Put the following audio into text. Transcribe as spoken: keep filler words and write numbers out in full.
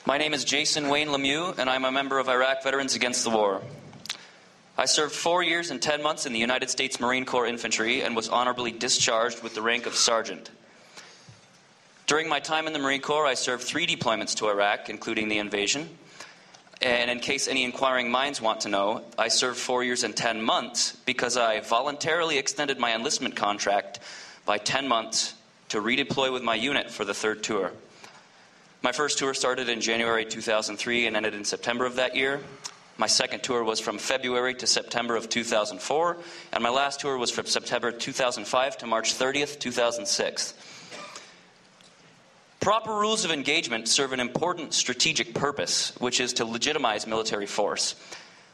My name is Jason Wayne Lemieux, and I'm a member of Iraq Veterans Against the War. I served four years and ten months in the United States Marine Corps Infantry and was honorably discharged with the rank of Sergeant. During my time in the Marine Corps, I served three deployments to Iraq, including the invasion. And in case any inquiring minds want to know, I served four years and ten months because I voluntarily extended my enlistment contract by ten months to redeploy with my unit for the third tour. My first tour started in January two thousand three and ended in September of that year. My second tour was from February to September of two thousand four, and my last tour was from September two thousand five to March thirtieth, two thousand six. Proper rules of engagement serve an important strategic purpose, which is to legitimize military force.